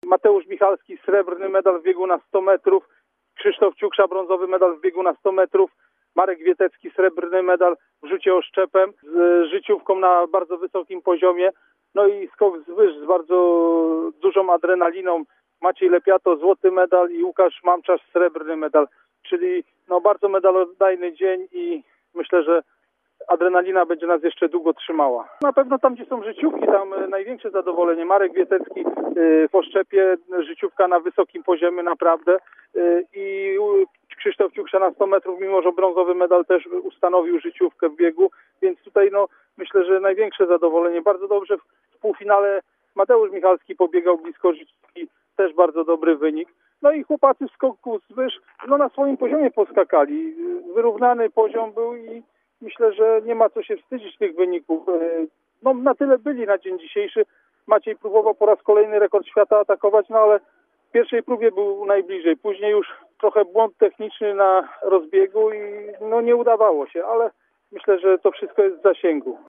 Mateusz Michalski srebrny medal w biegu na 100 metrów, Krzysztof Ciuksza brązowy medal w biegu na 100 metrów, Marek Wietecki srebrny medal w rzucie oszczepem z życiówką na bardzo wysokim poziomie. No i skok z wyż z bardzo dużą adrenaliną. Maciej Lepiato złoty medal i Łukasz Mamczarz srebrny medal. Czyli bardzo medalodajny dzień i myślę, że adrenalina będzie nas jeszcze długo trzymała. Na pewno tam, gdzie są życiówki, tam największe zadowolenie. Marek Wietecki w oszczepie, życiówka na wysokim poziomie naprawdę i Krzysztof Ciuksza na 100 metrów, mimo że brązowy medal też ustanowił życiówkę w biegu, więc tutaj myślę, że największe zadowolenie. Bardzo dobrze w półfinale Mateusz Michalski pobiegał blisko życiówki, też bardzo dobry wynik. No i chłopacy w skoku z wyż na swoim poziomie poskakali. Wyrównany poziom był i myślę, że nie ma co się wstydzić tych wyników. Na tyle byli na dzień dzisiejszy. Maciej próbował po raz kolejny rekord świata atakować, ale w pierwszej próbie był najbliżej. Później już trochę błąd techniczny na rozbiegu i nie udawało się, ale myślę, że to wszystko jest w zasięgu.